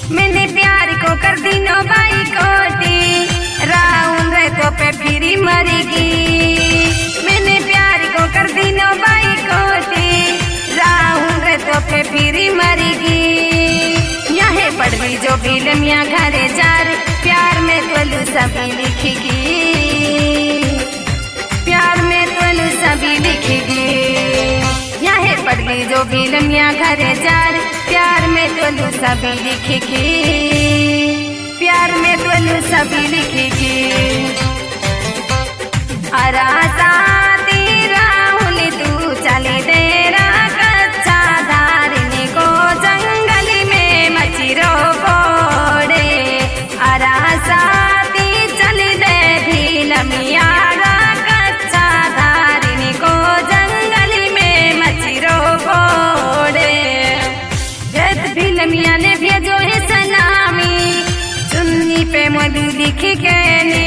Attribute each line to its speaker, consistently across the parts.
Speaker 1: मैंने प्यार को कर दी नो बाई कोटी, राउंड रे तो पे फिरी मरेगी। मैंने प्यार को कर दी नो बाई कोटी, राउंड रे तो पे फिरी मरेगी। यहाँ पढ़ भी जो फिल्मिया घरे जार, प्यार में तोलू सभी लिखेगी, प्यार में तोलू सभी लिखेगी। यहाँ पढ़ ली जो फिल्मिया घरे जार, प्यार में तोलू सभी लिखेगी, प्यार में तोलू सभी लिखेगी। अरासा तेरा हुल तू चले देरा कच्चा धारने को जंगल में मचिरो कोड़े। अरासा ती चले दे फिल्मिया कच्चा धारने को जंगल में मचिरो कोड़े। जब फिल्मिया ने भेजो है सलामी, चुन्नी पे मधु लिख के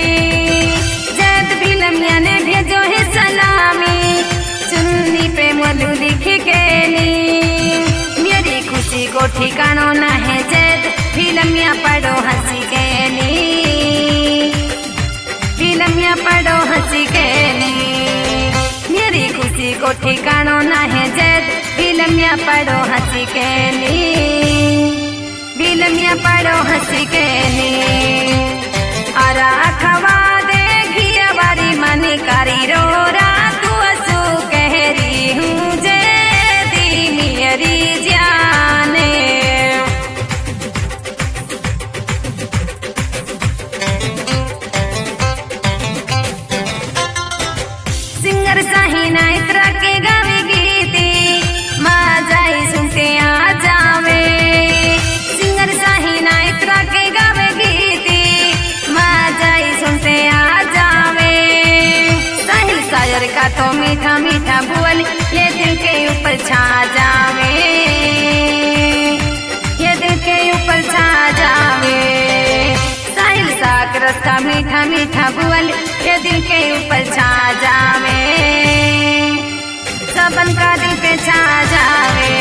Speaker 1: फिल्मिया ने भेजो है सलामी, चुन्नी पे मधु लिख के मेरी खुशी को ठिकानो न है जद फिल्मिया पढ़ो हंसी के फिल्मिया पढ़ो हंसी के मेरी खुशी को ठिकानो न है जद फिल्मिया पढ़ो हंसी के फिल्मिया पढ़ो हंसी के अरा खवा बारी मन करी रो रातू असू कहरी हूँ जे दी मेरी जाने। सिंगर साहिना इतरा के गावे गीती, माँ जाई सुनते आ जावे। सिंगर साहिना इतरा के गावे गीती, माँ जाई सुनते आ का तो मीठा मीठा बोल ये दिल के ऊपर छा जावे, ये दिल के ऊपर छा जावे। साहिल साकरस का मीठा मीठा बोल ये दिल के ऊपर छा जावे, सबन का दिल पे छा जावे।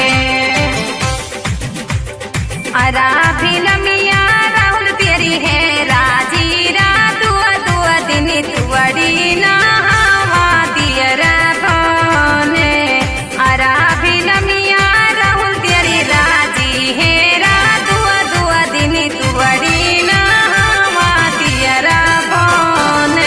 Speaker 1: अरा फिल्मिया राहुल तेरी है राजी रा दुआ दुआ दिन तुअड़ी ना अरा फिल्मिया राहुल तेरी राजी है रा दुआ दुआ दिन तुअड़ी ना तेरा कौन।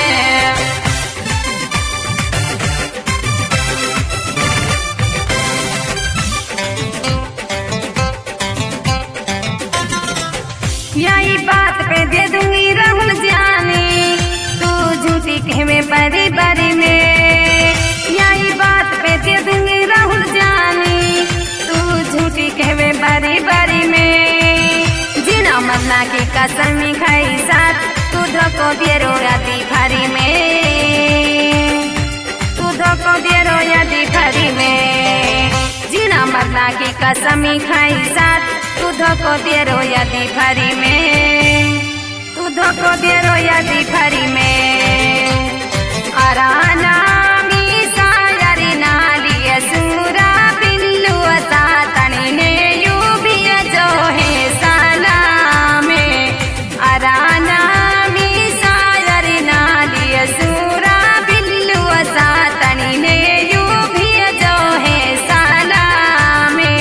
Speaker 1: यही बात पे दे दूंगी राहुल जानी, तू झूठी कहवे बड़ी बड़ी में। यही बात पे दे दूंगी राहुल जानी, तू झूठी कहवे बड़ी बड़ी में। जीना मरना की कसम खाई साथ, तू धोखो दे रो राती भरी में, तू धोखो दे रो राती भरी में। जीना मरना की कसम खाई साथ, तू धोखो दे रो राती भरी में, तू धोखो दे रो राती भरी में। अराना सूरा बिल्लू तनी ने यू भी जो है सलामे। अराना मी सायर नालिय सूरा बिल्लू तनी ने यू भी जो है सलामे।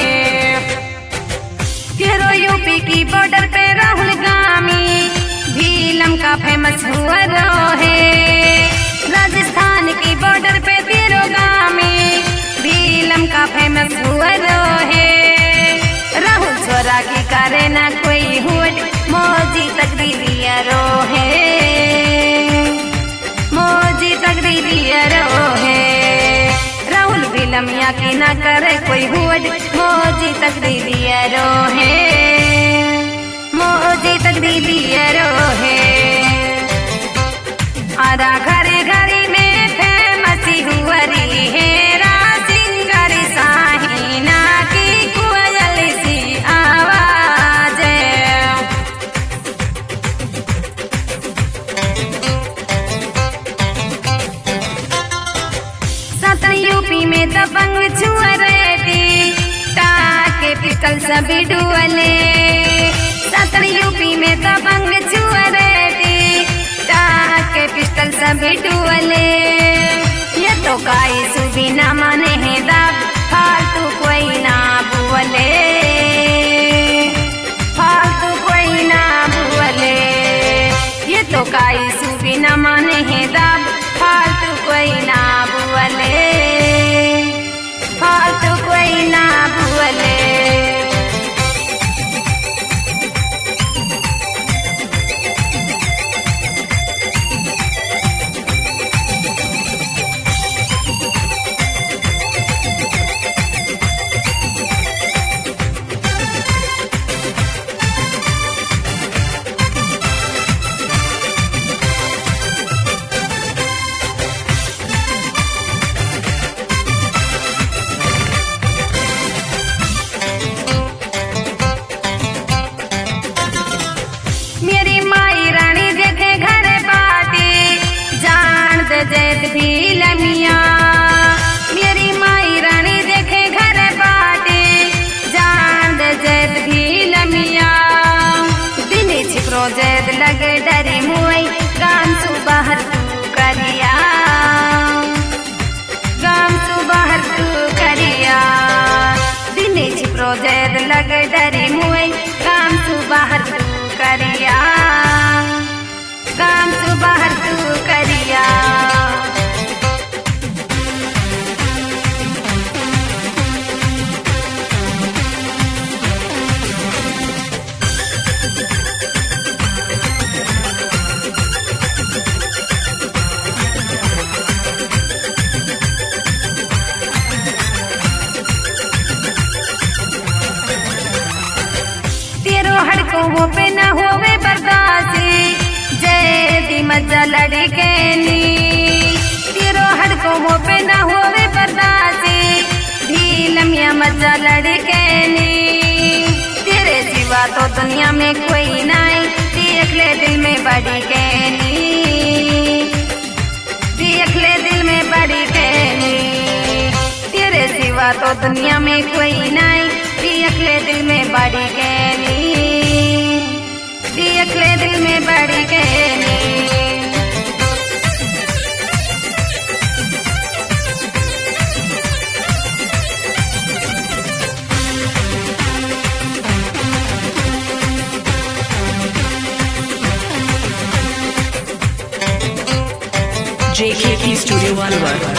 Speaker 1: तेरो यूपी की बॉर्डर पे राहुल गामी भीलम का फेमस हुआ है। राजस्थान की बॉर्डर पे तेरो गामी भीलम का फेमस हुआ है। राहुल छोरा की करे ना कोई हुड, मौजी तकदीरिया रो है, मौजी तकदीरिया रो है। राहुल फिल्मिया की ना करे कोई हुड, मौजी तकदीरिया रो है, मौजी तकदीरिया रो है। आधा घरे घरे में फेमस हुआ है सिंगर साहिना की कोयल सी आवाज। सत यूपी में दबंग छुआ रेडी, टाके पिस्टल सभी डुअले। सत दबंग चुअरेटी टाक के पिस्टल सभी टुअले ये तो काई सुबी न माने है दाब फालतू कोई ना बुअले फालतू कोई ना बुअले ये तो काई सुबी न माने है दाब फालतू कोई ना बुअले फालतू कोई ना बुअले मेरी माई रानी देखे घर बाटी जान दे जैत भी लमिया मेरी माई रानी देखे घर बाटी जान दे जैत भी लमिया दिन छिपरो जैत लगे डरी मुई गाम सुबह तू करिया गाम सुबह तू करिया दिन छिपरो जैत लगे डरी मुई गाम सुबह तू करिया काम सुबह तू करिया तेरो हड़को हो पे न होवे बर्दासी जय दी मजा लड़के नी तेरो हड़को हो पे न होवे बर्दासी भी लमिया मजा लड़के नी तेरे सिवा तो दुनिया में कोई नहीं देख ले दिल में बड़ी कहनी देख ले दिल में बड़ी कहनी तेरे सिवा तो दुनिया में कोई नहीं देख ले दिल में बड़ी कहनी देख ले दिल में बड़ी कहनी
Speaker 2: JKP Studio One.